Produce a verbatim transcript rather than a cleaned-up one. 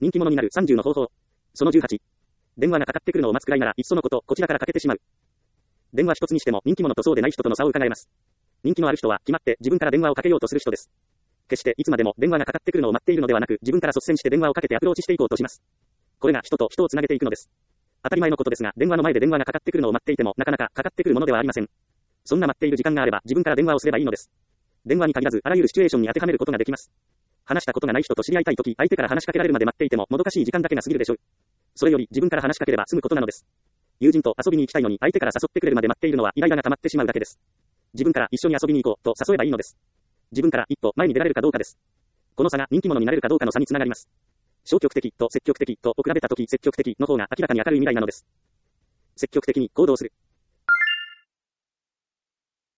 人気者になるさんじゅうの方法。そのじゅうはち。電話がかかってくるのを待つくらいなら、いっそのこと、こちらからかけてしまう。電話一つにしても人気者とそうでない人との差を伺えます。人気のある人は、決まって自分から電話をかけようとする人です。決していつまでも電話がかかってくるのを待っているのではなく、自分から率先して電話をかけてアプローチしていこうとします。これが人と人をつなげていくのです。当たり前のことですが、電話の前で電話がかかってくるのを待っていても、なかなかかかってくるものではありません。そんな待っている時間があれば、自分から電話をすればいいのです。電話に限らず、あらゆるシチュエーションに当てはめることができます。話したことがない人と知り合いたいとき、相手から話しかけられるまで待っていても、もどかしい時間だけが過ぎるでしょう。それより、自分から話しかければ済むことなのです。友人と遊びに行きたいのに、相手から誘ってくれるまで待っているのは、イライラが溜まってしまうだけです。自分から一緒に遊びに行こうと誘えばいいのです。自分から一歩前に出られるかどうかです。この差が人気者になれるかどうかの差につながります。消極的と積極的とを比べたとき、積極的の方が明らかに明るい未来なのです。積極的に行動する。